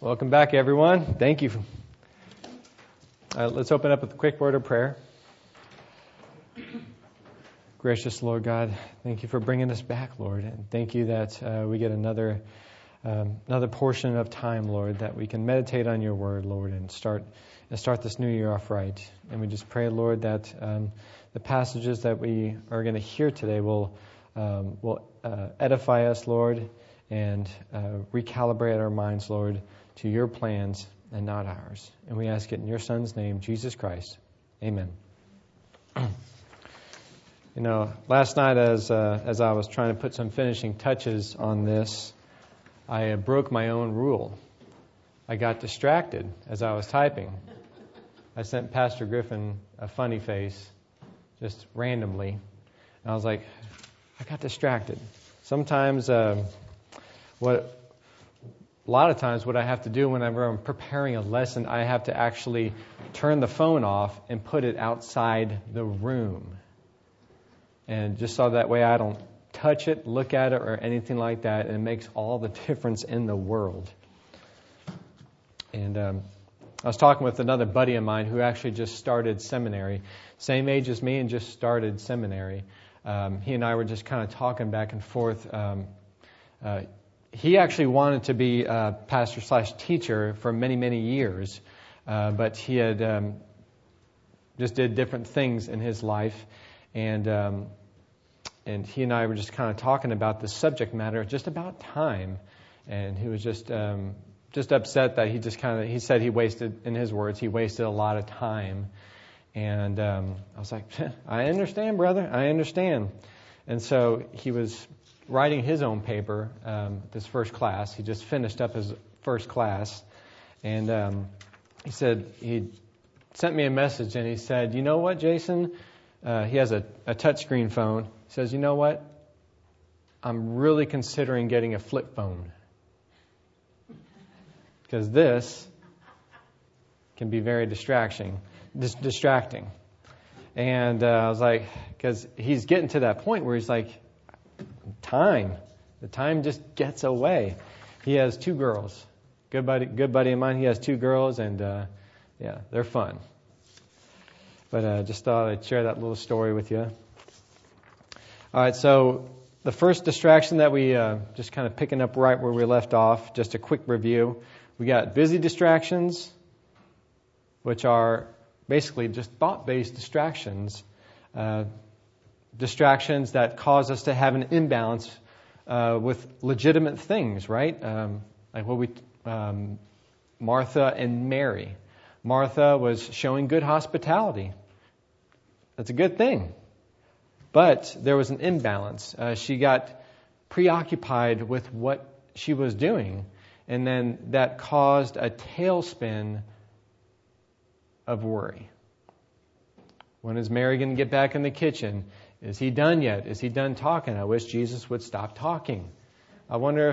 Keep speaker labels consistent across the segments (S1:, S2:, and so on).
S1: Welcome back, everyone. Thank you. Let's open up with a quick word of prayer. Gracious Lord God, thank you for bringing us back, Lord, and thank you that we get another portion of time, Lord, that we can meditate on your word, Lord, and start this new year off right. And we just pray, Lord, that the passages that we are going to hear today will edify us, Lord, and recalibrate our minds, Lord, to your plans and not ours. And we ask it in your Son's name, Jesus Christ. Amen. You know, last night as I was trying to put some finishing touches on this, I broke my own rule. I got distracted as I was typing. I sent Pastor Griffin a funny face, just randomly. And I was like, I got distracted. Sometimes, a lot of times what I have to do whenever I'm preparing a lesson, I have to actually turn the phone off and put it outside the room. And just so that way I don't touch it, look at it, or anything like that. And it makes all the difference in the world. And I was talking with another buddy of mine who actually just started seminary, same age as me and just started seminary. He and I were just kind of talking back and forth. He actually wanted to be a pastor/teacher for many, many years, but he had just did different things in his life, and he and I were just kind of talking about the subject matter, just about time, and he was just upset that he said he wasted, in his words, he wasted a lot of time, and I was like, I understand, brother, I understand, and so he was writing his own paper, this first class. He just finished up his first class. And he said, he sent me a message and he said, you know what, Jason? He has a touchscreen phone. He says, you know what? I'm really considering getting a flip phone. Because this can be very distracting. And I was like, because he's getting to that point where he's like, the time just gets away. He has 2 girls. Good buddy of mine. He has 2 girls, and they're fun. But just thought I'd share that little story with you. All right, so the first distraction that we just kind of picking up right where we left off. Just a quick review. We got busy distractions, which are basically just thought-based distractions. Distractions that cause us to have an imbalance with legitimate things, right? Like Martha and Mary. Martha was showing good hospitality. That's a good thing. But there was an imbalance. She got preoccupied with what she was doing, and then that caused a tailspin of worry. When is Mary going to get back in the kitchen? Is he done yet? Is he done talking? I wish Jesus would stop talking. I wonder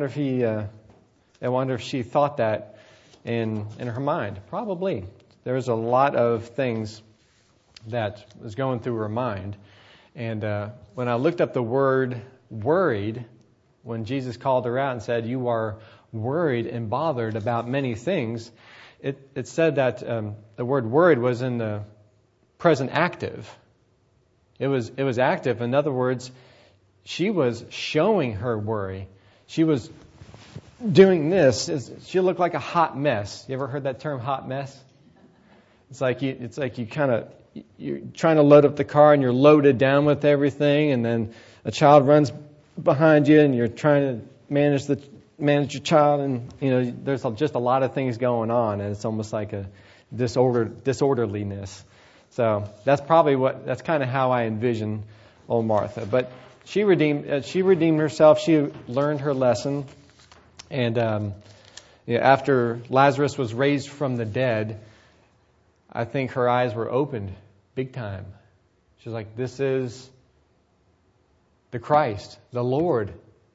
S1: if she thought that in her mind. Probably. There was a lot of things that was going through her mind. And when I looked up the word worried, when Jesus called her out and said, you are worried and bothered about many things, it said that the word worried was in the present active. It was active. In other words, she was showing her worry. She was doing this. She looked like a hot mess. You ever heard that term, hot mess? It's like you're trying to load up the car and you're loaded down with everything, and then a child runs behind you and you're trying to manage your child, and there's just a lot of things going on, and it's almost like a disorderliness. So that's kind of how I envision old Martha. But she redeemed herself. She learned her lesson. And after Lazarus was raised from the dead, I think her eyes were opened big time. She's like, this is the Christ, the Lord.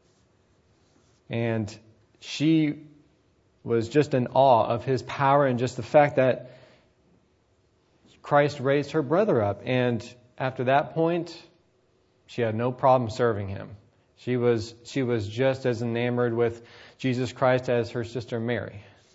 S1: And she was just in awe of His power and just the fact that Christ raised her brother up, and after that point, she had no problem serving Him. She was just as enamored with Jesus Christ as her sister Mary.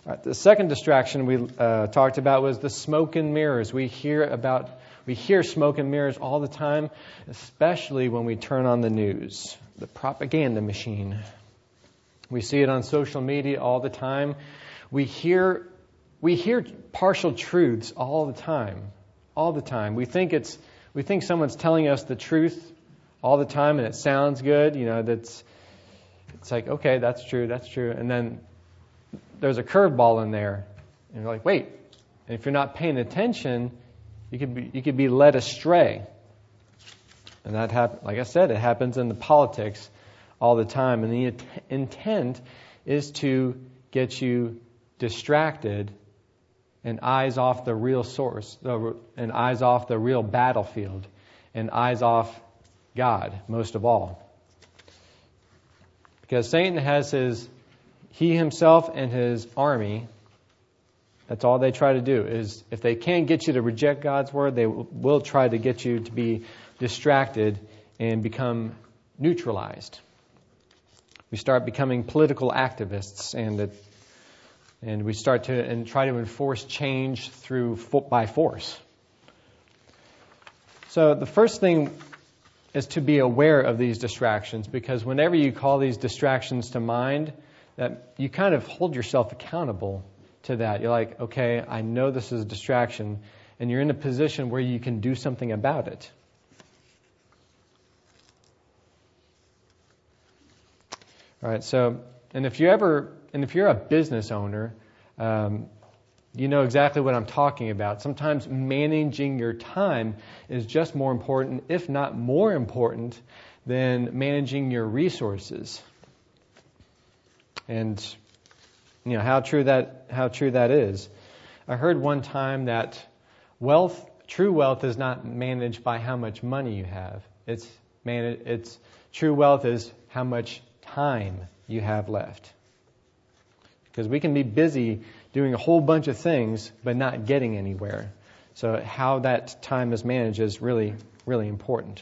S1: All right, the second distraction we talked about was the smoke and mirrors. We hear smoke and mirrors all the time, especially when we turn on the news, the propaganda machine. We see it on social media all the time. We hear partial truths all the time. All the time. We think someone's telling us the truth all the time and it sounds good. It's like, okay, that's true. And then there's a curveball in there. And you're like, wait. And if you're not paying attention, you could be led astray. And that like I said, it happens in the politics all the time. And the intent is to get you distracted and eyes off the real source, and eyes off the real battlefield, and eyes off God, most of all. Because Satan has he himself and his army, that's all they try to do, is if they can't get you to reject God's word, they will try to get you to be distracted and become neutralized. We start becoming political activists, and we start to try to enforce change by force. So the first thing is to be aware of these distractions, because whenever you call these distractions to mind, that you kind of hold yourself accountable to that. You're like, okay, I know this is a distraction, and you're in a position where you can do something about it. All right, so, and if you're a business owner, you know exactly what I'm talking about. Sometimes managing your time is just more important, if not more important, than managing your resources. And how true that is. I heard one time that true wealth is not managed by how much money you have. It's true wealth is how much time you have left. Because we can be busy doing a whole bunch of things, but not getting anywhere. So how that time is managed is really, really important.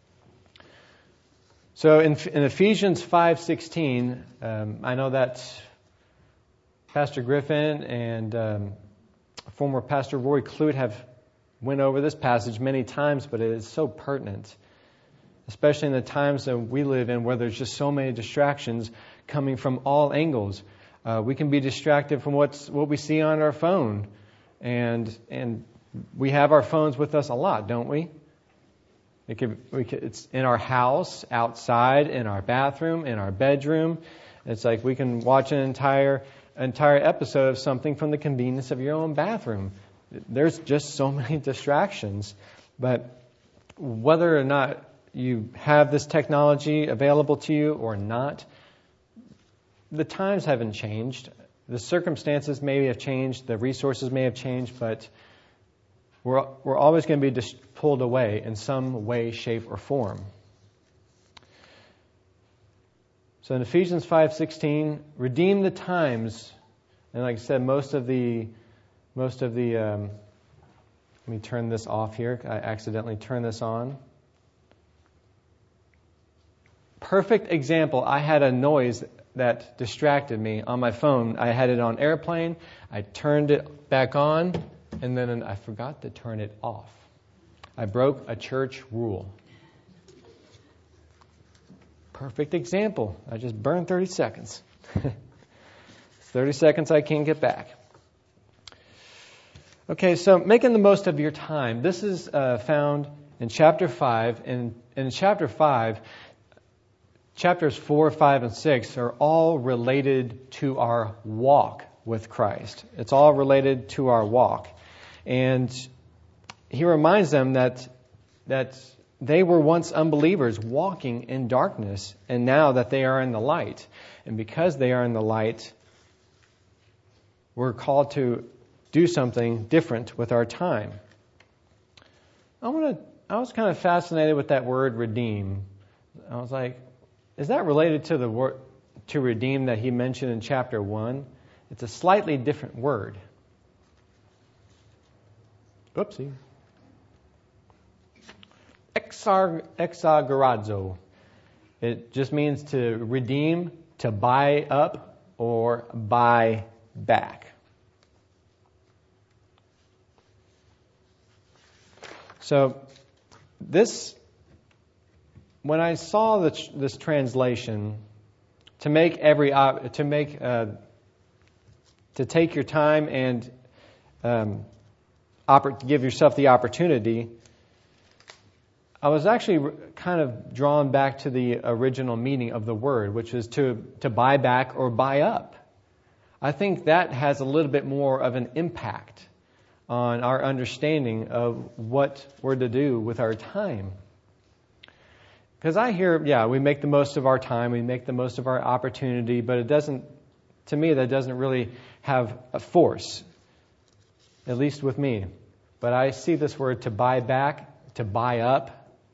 S1: So in Ephesians 5:16, I know that Pastor Griffin and former Pastor Roy Clute have went over this passage many times, but it is so pertinent, especially in the times that we live in where there's just so many distractions coming from all angles. We can be distracted from what we see on our phone, and we have our phones with us a lot, don't we? It's in our house, outside, in our bathroom, in our bedroom. It's like we can watch an entire episode of something from the convenience of your own bathroom. There's just so many distractions. But whether or not you have this technology available to you or not, the times haven't changed. The circumstances may have changed. The resources may have changed, but we're always going to be pulled away in some way, shape, or form. So in Ephesians 5:16, redeem the times. And like I said, most of the let me turn this off here. I accidentally turned this on. Perfect example. I had a noise that distracted me on my phone. I had it on airplane. I turned it back on, and then I forgot to turn it off. I broke a church rule. Perfect example. I just burned 30 seconds. 30 seconds I can't get back. Okay, so making the most of your time. This is found in chapter 5. And in chapter 5, chapters 4, 5, and 6 are all related to our walk with Christ. It's all related to our walk. And he reminds them that they were once unbelievers walking in darkness, and now that they are in the light. And because they are in the light, we're called to do something different with our time. I was kind of fascinated with that word redeem. I was like, is that related to the word to redeem that he mentioned in chapter 1? It's a slightly different word. Oopsie. Exagorazo. It just means to redeem, to buy up, or buy back. So when I saw this translation, to take your time and give yourself the opportunity, I was actually kind of drawn back to the original meaning of the word, which is to buy back or buy up. I think that has a little bit more of an impact on our understanding of what we're to do with our time. Because I hear, we make the most of our time, we make the most of our opportunity, but to me, that doesn't really have a force, at least with me. But I see this word to buy back, to buy up.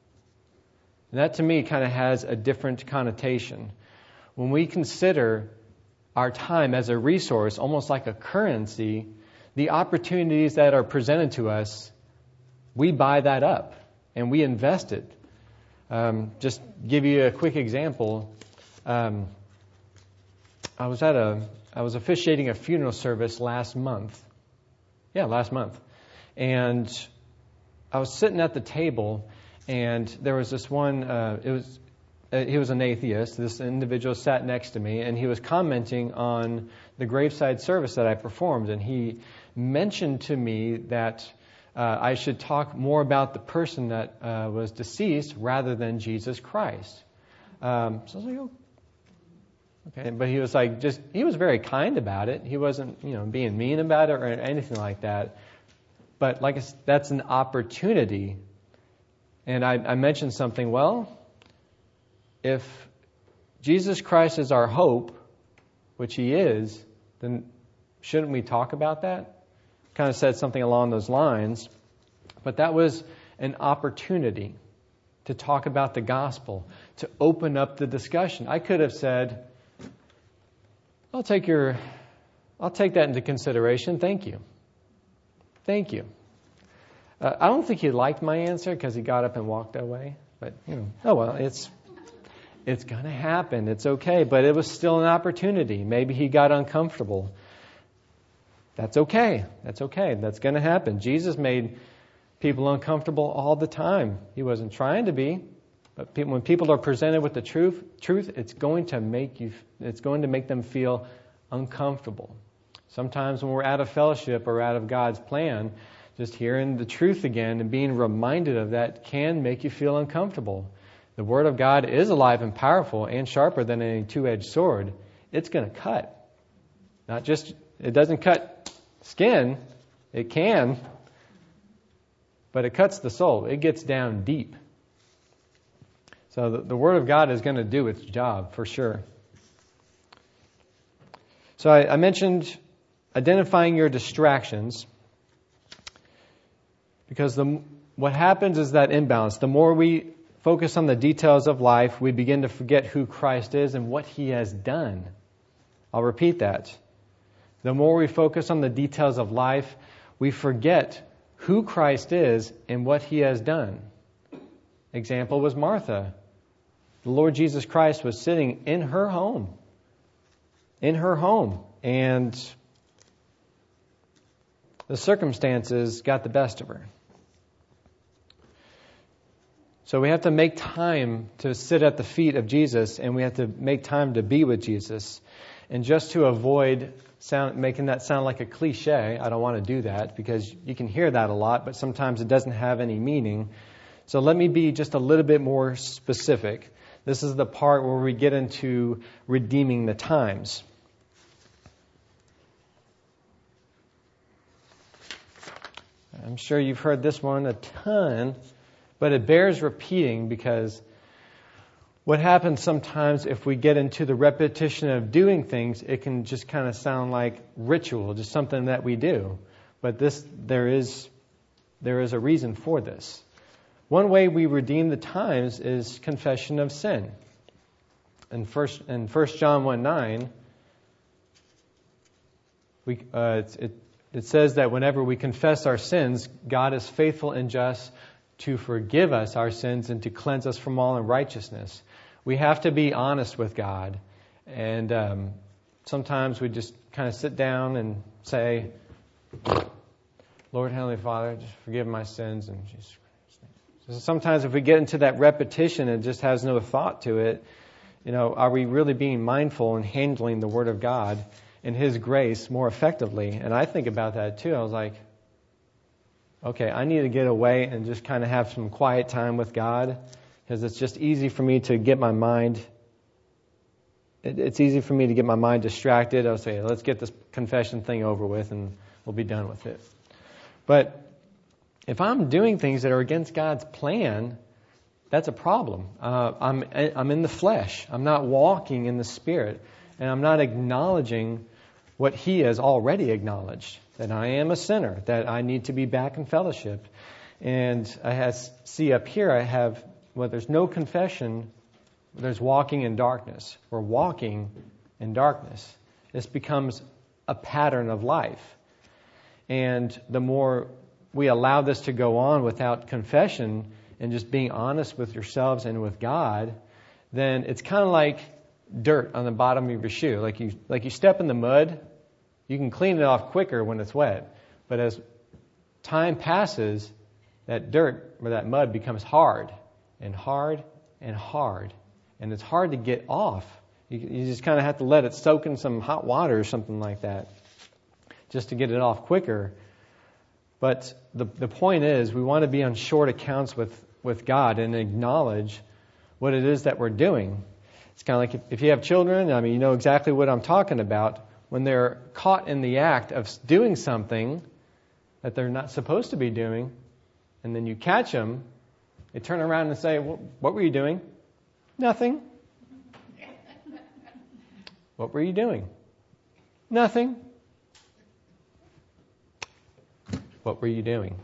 S1: And that to me kind of has a different connotation. When we consider our time as a resource, almost like a currency, the opportunities that are presented to us, we buy that up and we invest it. Just give you a quick example. I was officiating a funeral service last month. Last month. And I was sitting at the table, and there was this one, he was an atheist. This individual sat next to me, and he was commenting on the graveside service that I performed. And he mentioned to me that I should talk more about the person that was deceased rather than Jesus Christ. So I was like, okay. But he was he was very kind about it. He wasn't, being mean about it or anything like that. But that's an opportunity. And I mentioned something, if Jesus Christ is our hope, which He is, then shouldn't we talk about that? Kind of said something along those lines. But that was an opportunity to talk about the gospel, to open up the discussion. I could have said, I'll take that into consideration. Thank you. Thank you. I don't think he liked my answer because he got up and walked away. But, it's going to happen. It's okay. But it was still an opportunity. Maybe he got uncomfortable. That's okay. That's okay. That's going to happen. Jesus made people uncomfortable all the time. He wasn't trying to be. But when people are presented with the truth, it's going to make them feel uncomfortable. Sometimes when we're out of fellowship or out of God's plan, just hearing the truth again and being reminded of that can make you feel uncomfortable. The Word of God is alive and powerful and sharper than any two-edged sword. It's going to cut. It doesn't cut skin. It can. But it cuts the soul. It gets down deep. So the Word of God is going to do its job for sure. So I mentioned identifying your distractions, because what happens is that imbalance. The more we focus on the details of life, we begin to forget who Christ is and what He has done. I'll repeat that. The more we focus on the details of life, we forget who Christ is and what He has done. Example was Martha. The Lord Jesus Christ was sitting in her home. And the circumstances got the best of her. So we have to make time to sit at the feet of Jesus, and we have to make time to be with Jesus. And just to avoid making that sound like a cliche, I don't want to do that, because you can hear that a lot, but sometimes it doesn't have any meaning. So let me be just a little bit more specific. This is the part where we get into redeeming the times. I'm sure you've heard this one a ton, but it bears repeating, because what happens sometimes if we get into the repetition of doing things, it can just kind of sound like ritual, just something that we do. But there is a reason for this. One way we redeem the times is confession of sin. In 1 John 1:9, it says that whenever we confess our sins, God is faithful and just to forgive us our sins and to cleanse us from all unrighteousness. We have to be honest with God. And sometimes we just kind of sit down and say, Lord, Heavenly Father, just forgive my sins. And just, So sometimes if we get into that repetition and just has no thought to it, are we really being mindful and handling the Word of God and His grace more effectively? And I think about that too. I was like, okay, I need to get away and just kind of have some quiet time with God, because it's just easy for me to get my mind. It's easy for me to get my mind distracted. I'll say, let's get this confession thing over with and we'll be done with it. But if I'm doing things that are against God's plan, that's a problem. I'm in the flesh. I'm not walking in the Spirit. And I'm not acknowledging what He has already acknowledged, that I am a sinner, that I need to be back in fellowship. And see up here, there's no confession, there's walking in darkness. We're walking in darkness. This becomes a pattern of life. And the more we allow this to go on without confession and just being honest with yourselves and with God, then it's kind of like dirt on the bottom of your shoe. Like you step in the mud, you can clean it off quicker when it's wet. But as time passes, that dirt or that mud becomes hard and hard and hard. And it's hard to get off. You just kind of have to let it soak in some hot water or something like that just to get it off quicker. But the point is, we want to be on short accounts with God and acknowledge what it is that we're doing. It's kind of like if you have children, you know exactly what I'm talking about. When they're caught in the act of doing something that they're not supposed to be doing, and then you catch them, they turn around and say, well, what were you doing? Nothing. What were you doing? Nothing. What were you doing?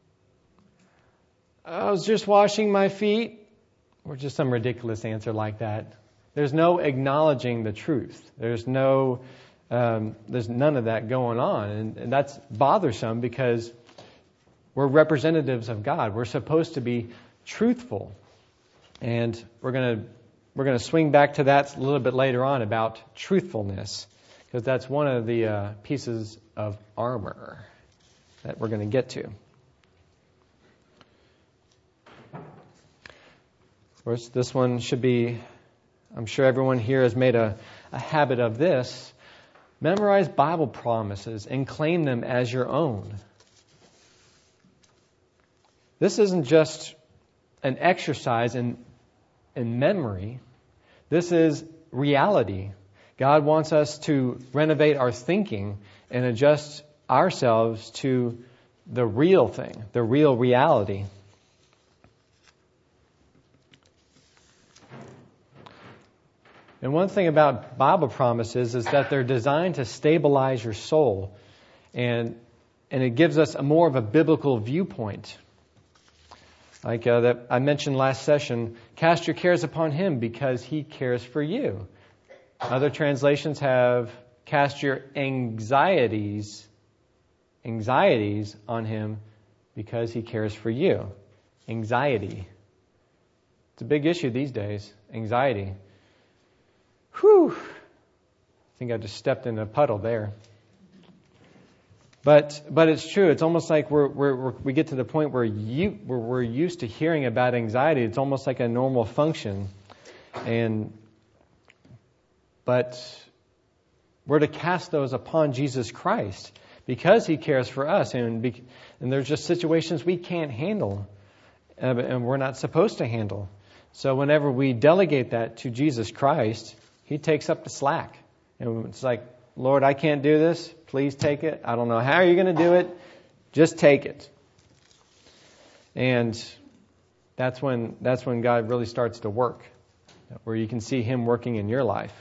S1: I was just washing my feet. Or just some ridiculous answer like that. There's no acknowledging the truth. There's none of that going on. And that's bothersome because we're representatives of God. We're supposed to be truthful. And we're going to swing back to that a little bit later on about truthfulness, because that's one of the pieces of armor that we're going to get to. Of course, this one should be, I'm sure everyone here has made a habit of this. Memorize Bible promises and claim them as your own. This isn't just an exercise in memory. This is reality. God wants us to renovate our thinking and adjust ourselves to the real thing, the real reality. And one thing about Bible promises is that they're designed to stabilize your soul, and it gives us more of a biblical viewpoint. Like that I mentioned last session, cast your cares upon Him because He cares for you. Other translations have cast your anxieties on Him because He cares for you. Anxiety. It's a big issue these days, anxiety. Whew. I think I just stepped in a puddle there. But it's true. It's almost like we get to the point where we're used to hearing about anxiety. It's almost like a normal function. But we're to cast those upon Jesus Christ because He cares for us. And there's just situations we can't handle and we're not supposed to handle. So whenever we delegate that to Jesus Christ, He takes up the slack. And it's like, Lord, I can't do this. Please take it. I don't know how you're going to do it. Just take it. And that's when God really starts to work, where you can see Him working in your life.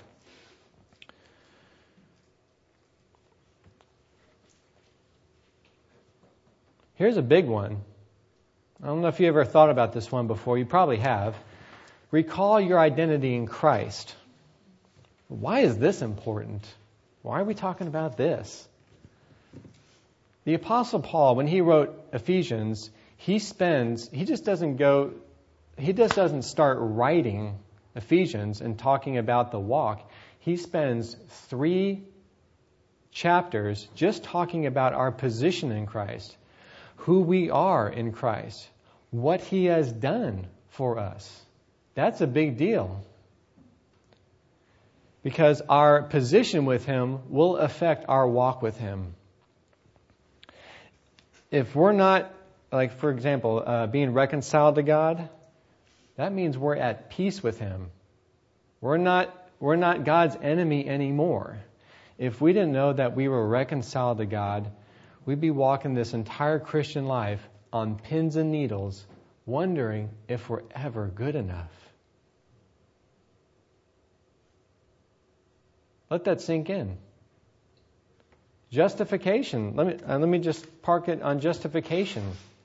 S1: Here's a big one. I don't know if you ever thought about this one before. You probably have. Recall your identity in Christ. Why is this important? Why are we talking about this? The Apostle Paul, when he wrote Ephesians, he just doesn't start writing Ephesians and talking about the walk. He spends 3 chapters just talking about our position in Christ, who we are in Christ, what He has done for us. That's a big deal. Because our position with Him will affect our walk with Him. If we're not, like for example, being reconciled to God, that means we're at peace with Him. We're not God's enemy anymore. If we didn't know that we were reconciled to God, we'd be walking this entire Christian life on pins and needles, wondering if we're ever good enough. Let that sink in. Justification. Let me just park it on justification.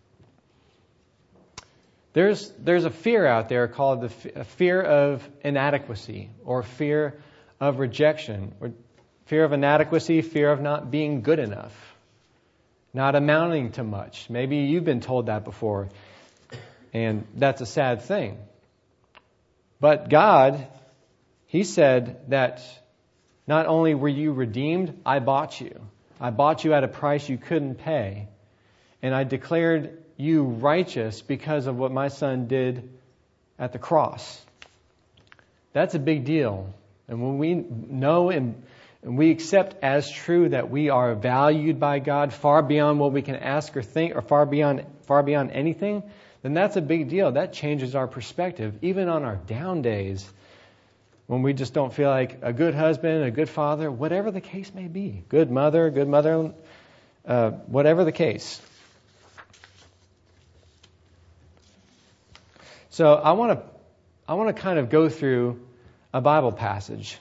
S1: There's a fear out there called the fear of inadequacy, or fear of rejection, or fear of inadequacy, fear of not being good enough, not amounting to much. Maybe you've been told that before, and that's a sad thing. But God, He said that not only were you redeemed, I bought you. I bought you at a price you couldn't pay. And I declared you righteous because of what my Son did at the cross. That's a big deal. And when we know and we accept as true that we are valued by God far beyond what we can ask or think, or far beyond anything, then that's a big deal. That changes our perspective, even on our down days, when we just don't feel like a good husband, a good father, whatever the case may be. Good mother, whatever the case. So I want to kind of go through a Bible passage.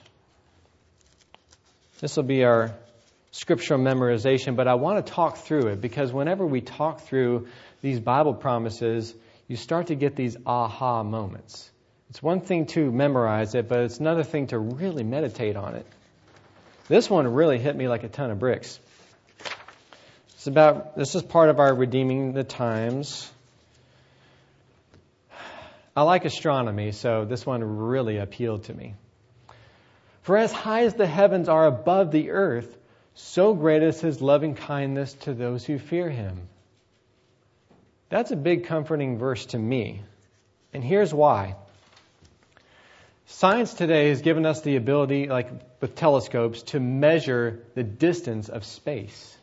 S1: This will be our scriptural memorization, but I want to talk through it, because whenever we talk through these Bible promises, you start to get these aha moments. It's one thing to memorize it, but it's another thing to really meditate on it. This one really hit me like a ton of bricks. This is part of our Redeeming the Times. I like astronomy, so this one really appealed to me. For as high as the heavens are above the earth, so great is His loving kindness to those who fear Him. That's a big comforting verse to me. And here's why. Science today has given us the ability, like with telescopes, to measure the distance of space.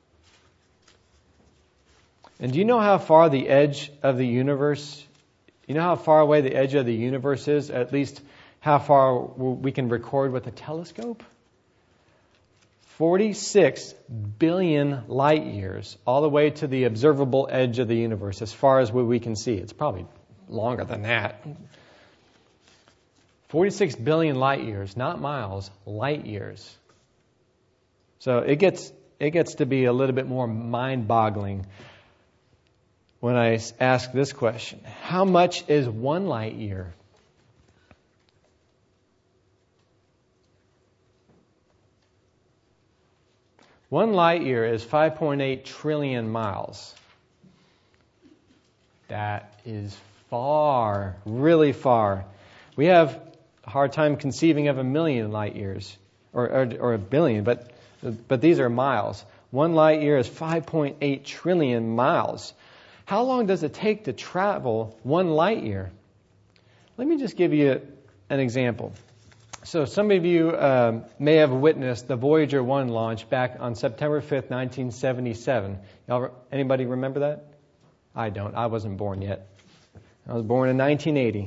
S1: And do you know how far the edge of the universe, you know how far away the edge of the universe is? At least how far we can record with a telescope? 46 billion light years, all the way to the observable edge of the universe, as far as what we can see. It's probably longer than that. 46 billion light years, not miles, light years. So it gets to be a little bit more mind-boggling when I ask this question. How much is 1 light year? One light year is 5.8 trillion miles. That is far, really far. We have a hard time conceiving of 1 million light years, or 1 billion, but these are miles. 1 light year is 5.8 trillion miles. How long does it take to travel 1 light year? Let me just give you an example. So some of you may have witnessed the Voyager 1 launch back on September 5th, 1977. Anybody remember that? I don't. I wasn't born yet. I was born in 1980.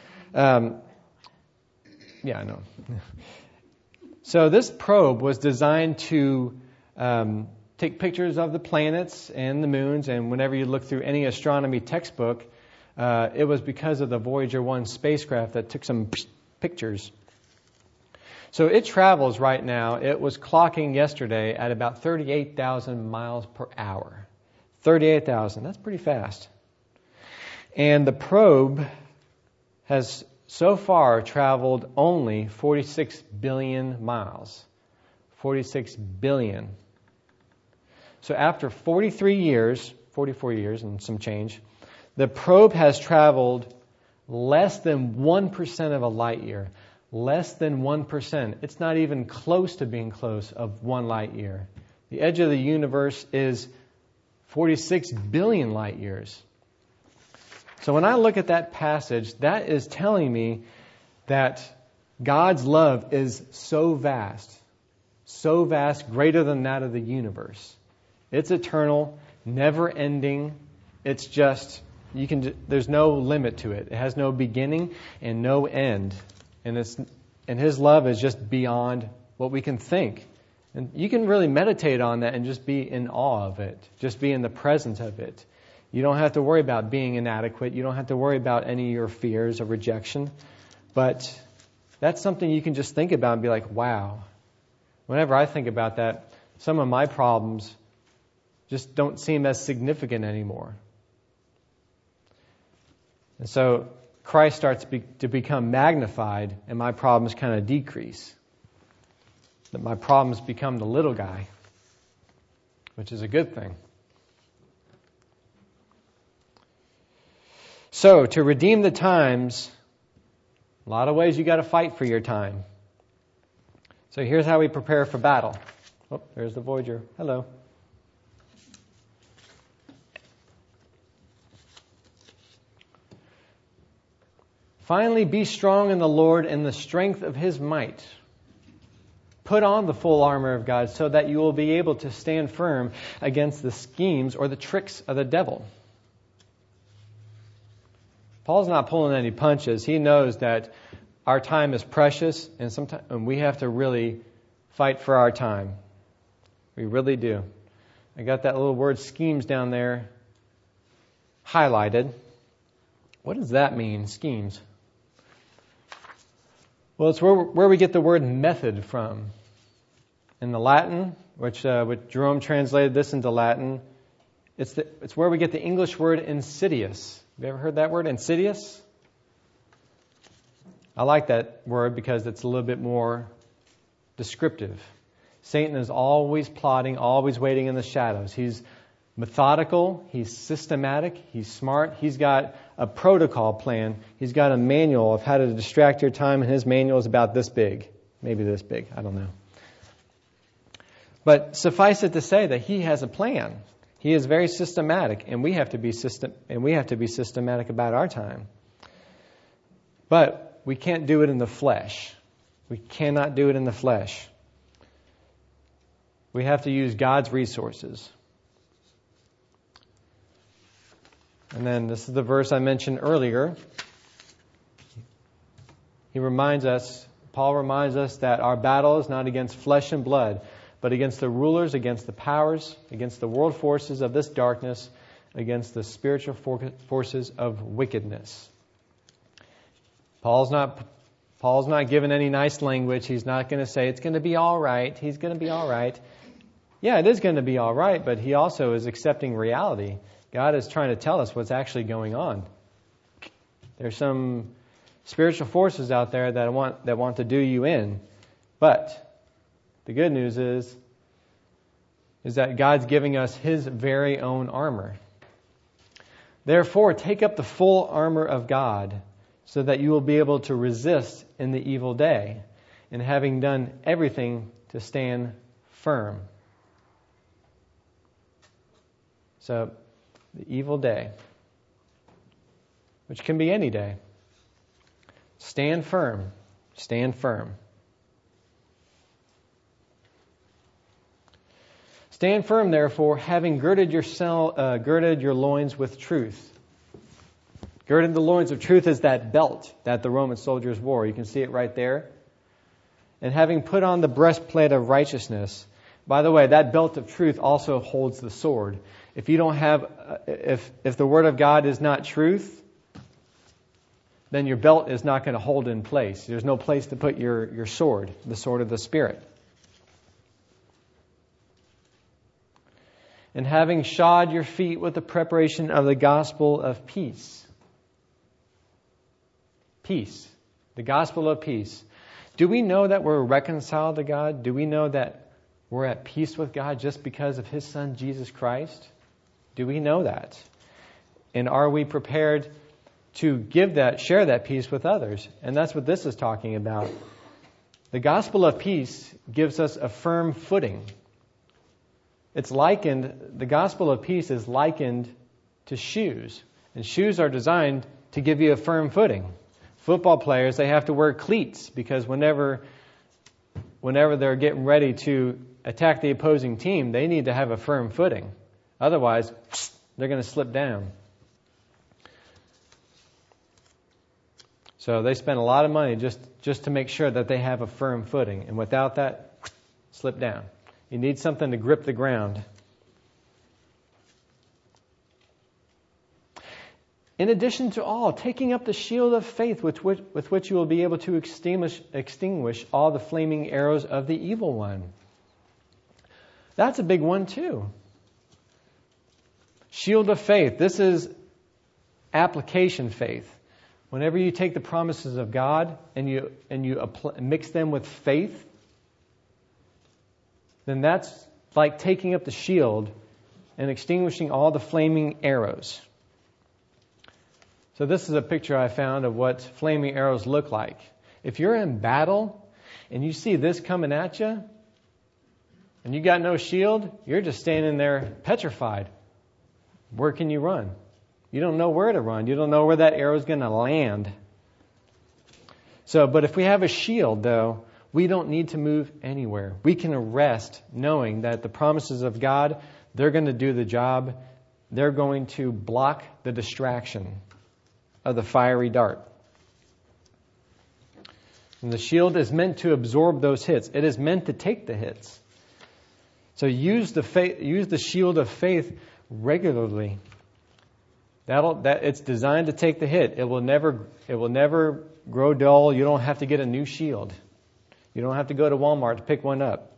S1: Yeah, I know. So this probe was designed to take pictures of the planets and the moons, and whenever you look through any astronomy textbook, it was because of the Voyager 1 spacecraft that took some pictures. So it travels right now. It was clocking yesterday at about 38,000 miles per hour. 38,000. That's pretty fast. And the probe has so far traveled only 46 billion miles. 46 billion. So after 44 years and some change, the probe has traveled less than 1% of a light year. Less than 1%. It's not even close to being close of 1 light year. The edge of the universe is 46 billion light years. So when I look at that passage, that is telling me that God's love is so vast, greater than that of the universe. It's eternal, never ending. It's just, there's no limit to it. It has no beginning and no end. And His love is just beyond what we can think. And you can really meditate on that and just be in awe of it. Just be in the presence of it. You don't have to worry about being inadequate. You don't have to worry about any of your fears of rejection. But that's something you can just think about and be like, wow. Whenever I think about that, some of my problems just don't seem as significant anymore. And so Christ starts to become magnified and my problems kind of decrease. That my problems become the little guy, which is a good thing. So, to redeem the times, a lot of ways you got to fight for your time. So here's how we prepare for battle. Oh, there's the Voyager. Hello. Finally, be strong in the Lord and the strength of His might. Put on the full armor of God so that you will be able to stand firm against the schemes or the tricks of the devil. Paul's not pulling any punches. He knows that our time is precious and we have to really fight for our time. We really do. I got that little word schemes down there highlighted. What does that mean, schemes? Well, it's where we get the word method from. In the Latin, which Jerome translated this into Latin, it's where we get the English word insidious. Have you ever heard that word, insidious? I like that word because it's a little bit more descriptive. Satan is always plotting, always waiting in the shadows. He's methodical, he's systematic, he's smart, he's got a protocol plan, he's got a manual of how to distract your time, and his manual is about this big, maybe this big, I don't know. But suffice it to say that he has a plan. He is very systematic, and we have to be systematic about our time. But we can't do it in the flesh. We cannot do it in the flesh. We have to use God's resources. And then this is the verse I mentioned earlier. Paul reminds us that our battle is not against flesh and blood, but against the rulers, against the powers, against the world forces of this darkness, against the spiritual forces of wickedness. Paul's not giving any nice language. He's not going to say it's going to be all right. He's going to be all right. Yeah, it is going to be all right, but he also is accepting reality. God is trying to tell us what's actually going on. There's some spiritual forces out there that want to do you in. But the good news is that God's giving us His very own armor. Therefore, take up the full armor of God so that you will be able to resist in the evil day, and having done everything to stand firm. So, the evil day, which can be any day. Stand firm. Stand firm. Stand firm, therefore, having girded your loins with truth. Girded the loins of truth is that belt that the Roman soldiers wore. You can see it right there. And having put on the breastplate of righteousness. By the way, that belt of truth also holds the sword. If you don't have, if the Word of God is not truth, then your belt is not going to hold in place. There's no place to put your sword, the sword of the Spirit. And having shod your feet with the preparation of the gospel of peace. Peace. The gospel of peace. Do we know that we're reconciled to God? Do we know that we're at peace with God just because of His Son, Jesus Christ? Do we know that? And are we prepared to share that peace with others? And that's what this is talking about. The gospel of peace gives us a firm footing. The gospel of peace is likened to shoes. And shoes are designed to give you a firm footing. Football players, they have to wear cleats because whenever they're getting ready to attack the opposing team, they need to have a firm footing. Otherwise, they're going to slip down. So they spend a lot of money just to make sure that they have a firm footing. And without that, slip down. You need something to grip the ground. In addition to all, taking up the shield of faith with which you will be able to extinguish all the flaming arrows of the evil one. That's a big one too. Shield of faith. This is application faith. Whenever you take the promises of God and you mix them with faith, then that's like taking up the shield and extinguishing all the flaming arrows. So this is a picture I found of what flaming arrows look like. If you're in battle and you see this coming at you and you got no shield, you're just standing there petrified. Where can you run? You don't know where to run. You don't know where that arrow is going to land. But if we have a shield, though, we don't need to move anywhere. We can rest knowing that the promises of God, they're going to do the job. They're going to block the distraction of the fiery dart. And the shield is meant to absorb those hits. It is meant to take the hits. So use the shield of faith regularly. It's designed to take the hit. It will never grow dull. You don't have to get a new shield. You don't have to go to Walmart to pick one up.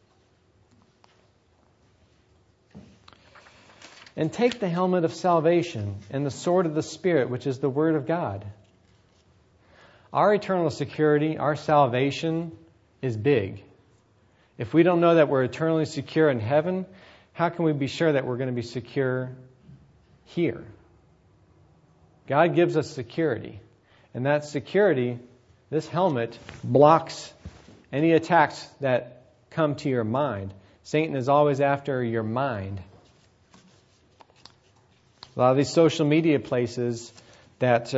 S1: And take the helmet of salvation and the sword of the Spirit, which is the Word of God. Our eternal security, our salvation is big. If we don't know that we're eternally secure in heaven, how can we be sure that we're going to be secure here? God gives us security. And that security, this helmet, blocks any attacks that come to your mind. Satan is always after your mind. A lot of these social media places that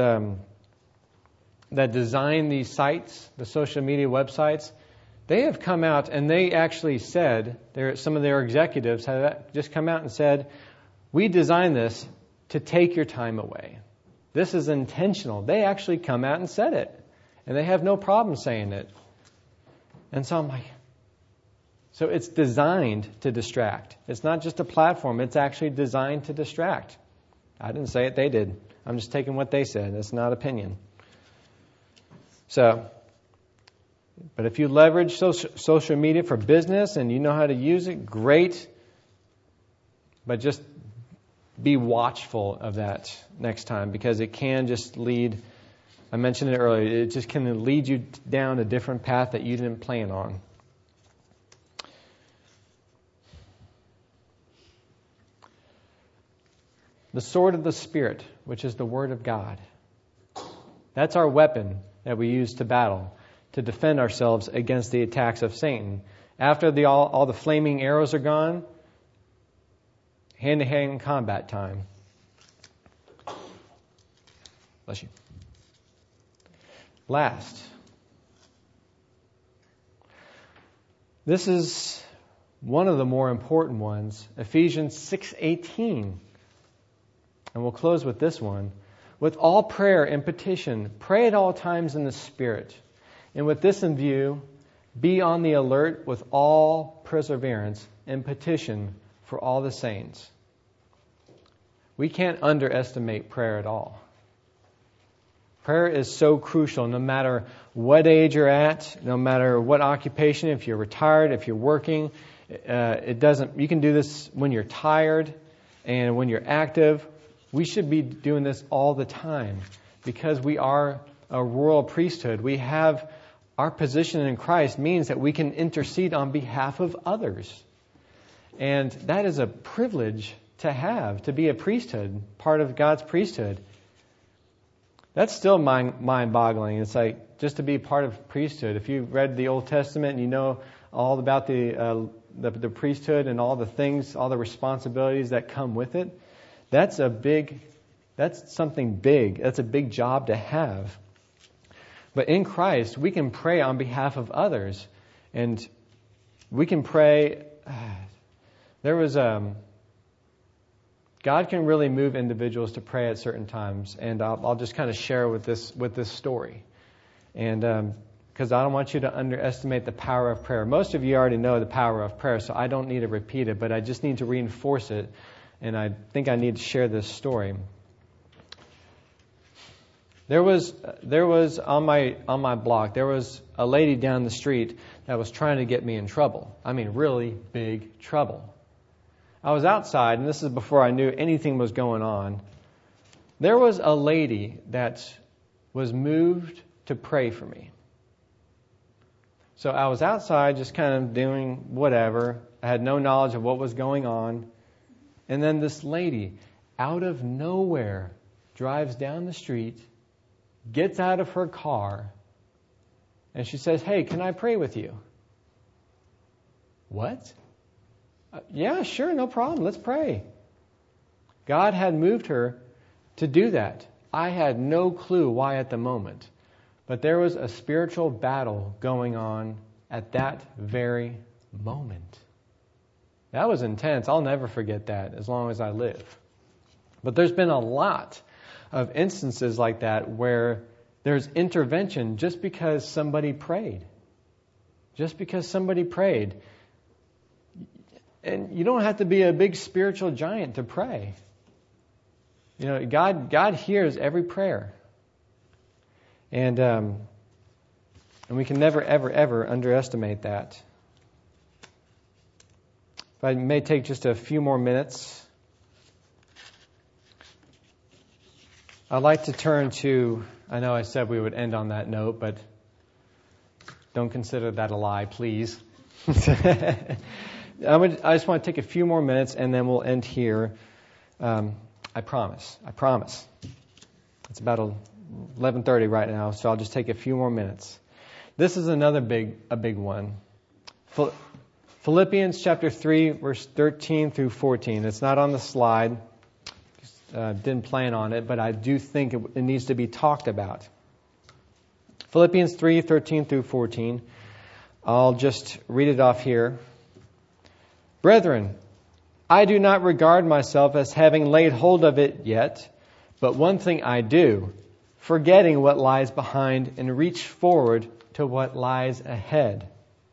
S1: design these sites, the social media websites, they have come out and they actually said, some of their executives have just come out and said, we designed this to take your time away. This is intentional. They actually come out and said it. And they have no problem saying it. And so I'm like, so it's designed to distract. It's not just a platform. It's actually designed to distract. I didn't say it. They did. I'm just taking what they said. It's not opinion. But if you leverage social media for business and you know how to use it, great. But just be watchful of that next time, because it can just lead, I mentioned it earlier, it just can lead you down a different path that you didn't plan on. The sword of the Spirit, which is the Word of God. That's our weapon that we use to battle, to defend ourselves against the attacks of Satan. After all the flaming arrows are gone, hand-to-hand combat time. Bless you. Last. This is one of the more important ones, Ephesians 6:18. And we'll close with this one. With all prayer and petition, pray at all times in the Spirit. And with this in view, be on the alert with all perseverance and petition for all the saints. We can't underestimate prayer at all. Prayer is so crucial, no matter what age you're at, no matter what occupation, if you're retired, if you're working. You can do this when you're tired and when you're active. We should be doing this all the time because we are a royal priesthood. We have our position in Christ means that we can intercede on behalf of others. And that is a privilege to have, to be a priesthood, part of God's priesthood. That's still mind-boggling. It's like just to be part of priesthood. If you've read the Old Testament and you know all about the priesthood and all the things, all the responsibilities that come with it, that's a big That's something big. That's a big job to have. But in Christ, we can pray on behalf of others. And we can pray. God can really move individuals to pray at certain times. And I'll just kind of share with this story. And because I don't want you to underestimate the power of prayer. Most of you already know the power of prayer, so I don't need to repeat it, but I just need to reinforce it. And I think I need to share this story. There was on my block, there was a lady down the street that was trying to get me in trouble. I mean, really big trouble. I was outside, and this is before I knew anything was going on. There was a lady that was moved to pray for me. So I was outside just kind of doing whatever. I had no knowledge of what was going on. And then this lady, out of nowhere, drives down the street, gets out of her car, and she says, "Hey, can I pray with you?" What? Yeah, sure, no problem. Let's pray. God had moved her to do that. I had no clue why at the moment. But there was a spiritual battle going on at that very moment. That was intense. I'll never forget that as long as I live. But there's been a lot of instances like that where there's intervention just because somebody prayed. Just because somebody prayed. And you don't have to be a big spiritual giant to pray. You know, God hears every prayer. And we can never, ever, ever underestimate that. If I may take just a few more minutes, I'd like to turn to, I know I said we would end on that note, but don't consider that a lie, please. I just want to take a few more minutes and then we'll end here. I promise. It's about 11:30 right now, so I'll just take a few more minutes. This is another big one. Philippians chapter 3, verse 13 through 14. It's not on the slide. Didn't plan on it, but I do think it needs to be talked about. Philippians 3, 13 through 14. I'll just read it off here. Brethren, I do not regard myself as having laid hold of it yet, but one thing I do, forgetting what lies behind and reach forward to what lies ahead.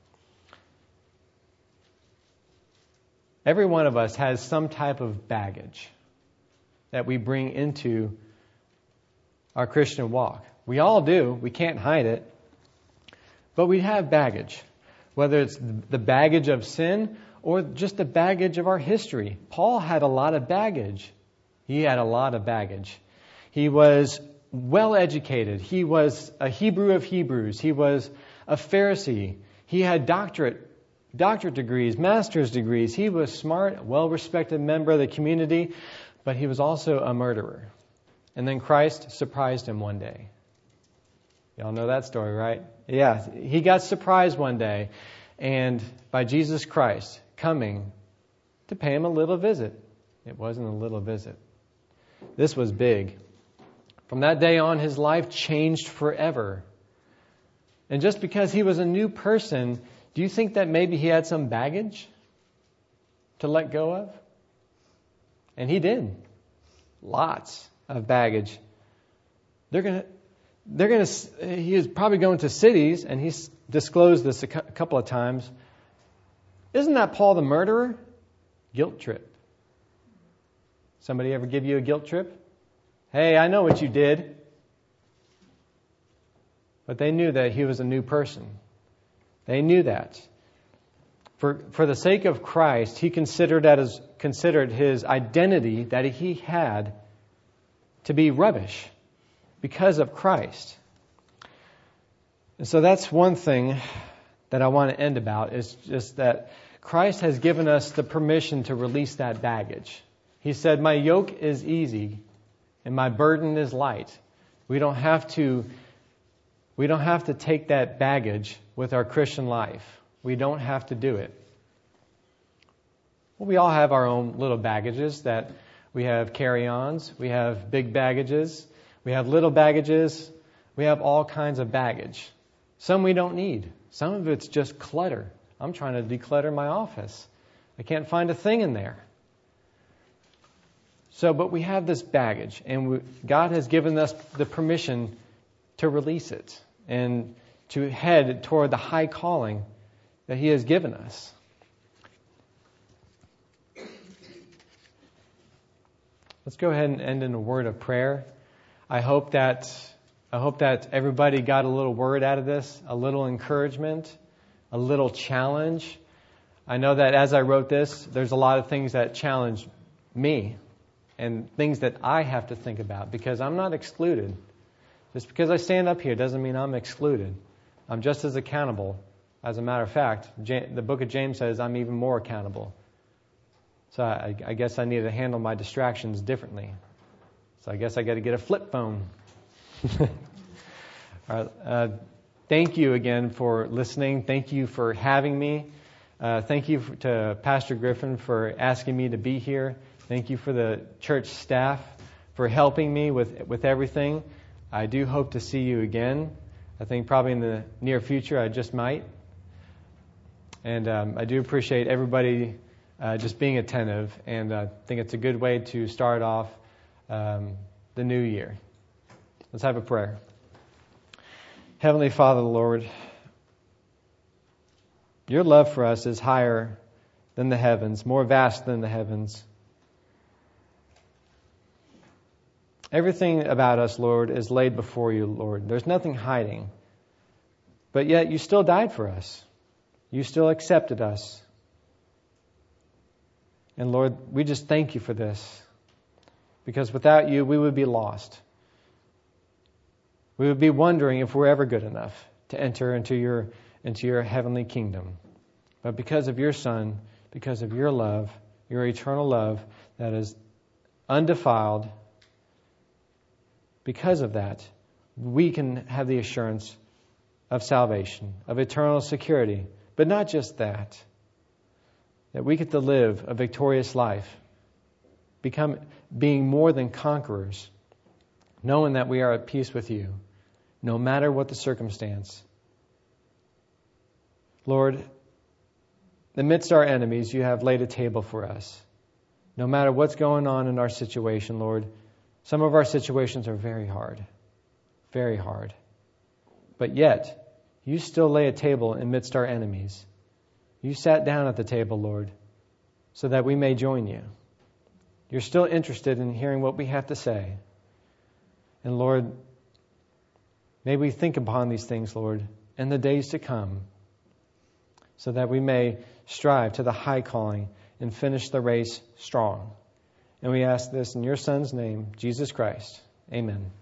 S1: Every one of us has some type of baggage that we bring into our Christian walk. We all do. We can't hide it. But we have baggage, whether it's the baggage of sin or just the baggage of our history. Paul had a lot of baggage. He had a lot of baggage. He was well educated. He was a Hebrew of Hebrews. He was a Pharisee. He had doctorate degrees, master's degrees. He was smart, well-respected member of the community, but he was also a murderer. And then Christ surprised him one day. Y'all know that story, right? Yeah, he got surprised one day, and by Jesus Christ coming to pay him a little visit. It wasn't a little visit. This was big. From that day on, his life changed forever. And just because he was a new person, do you think that maybe he had some baggage to let go of? And he did. Lots of baggage. He is probably going to cities, and he's disclosed this a couple of times. Isn't that Paul the murderer? Guilt trip. Somebody ever give you a guilt trip? Hey, I know what you did. But they knew that he was a new person. They knew that. For the sake of Christ, he considered his identity that he had to be rubbish because of Christ. And so that's one thing that I want to end about, is just that Christ has given us the permission to release that baggage. He said, my yoke is easy and my burden is light. We don't have to take that baggage with our Christian life. We don't have to do it. Well, we all have our own little baggages that We have carry-ons. We have big baggages. We have little baggages. We have all kinds of baggage. Some we don't need. Some of it's just clutter. I'm trying to declutter my office. I can't find a thing in there. But we have this baggage, and God has given us the permission to release it and to head toward the high calling that He has given us. Let's go ahead and end in a word of prayer. I hope that everybody got a little word out of this, a little encouragement, a little challenge. I know that as I wrote this, there's a lot of things that challenge me and things that I have to think about because I'm not excluded. Just because I stand up here doesn't mean I'm excluded. I'm just as accountable. As a matter of fact, the book of James says I'm even more accountable. So I guess I need to handle my distractions differently. So I guess I got to get a flip phone. All right, thank you again for listening. Thank you for having me. Thank you to Pastor Griffin for asking me to be here. Thank you for the church staff for helping me with everything. I do hope to see you again. I think probably in the near future, I just might. And I do appreciate everybody just being attentive. And I think it's a good way to start off the new year. Let's have a prayer. Heavenly Father, Lord, your love for us is higher than the heavens, more vast than the heavens. Everything about us, Lord, is laid before you, Lord. There's nothing hiding. But yet you still died for us. You still accepted us. And Lord, we just thank you for this. Because without you, we would be lost. We would be wondering if we're ever good enough to enter into your heavenly kingdom. But because of your Son, because of your love, your eternal love that is undefiled, because of that, we can have the assurance of salvation, of eternal security. But not just that we get to live a victorious life, being more than conquerors, knowing that we are at peace with you, no matter what the circumstance. Lord, amidst our enemies, you have laid a table for us. No matter what's going on in our situation, Lord, some of our situations are very hard, very hard. But yet, you still lay a table amidst our enemies. You sat down at the table, Lord, so that we may join you. You're still interested in hearing what we have to say. And Lord, may we think upon these things, Lord, in the days to come, so that we may strive to the high calling and finish the race strong. And we ask this in your Son's name, Jesus Christ. Amen.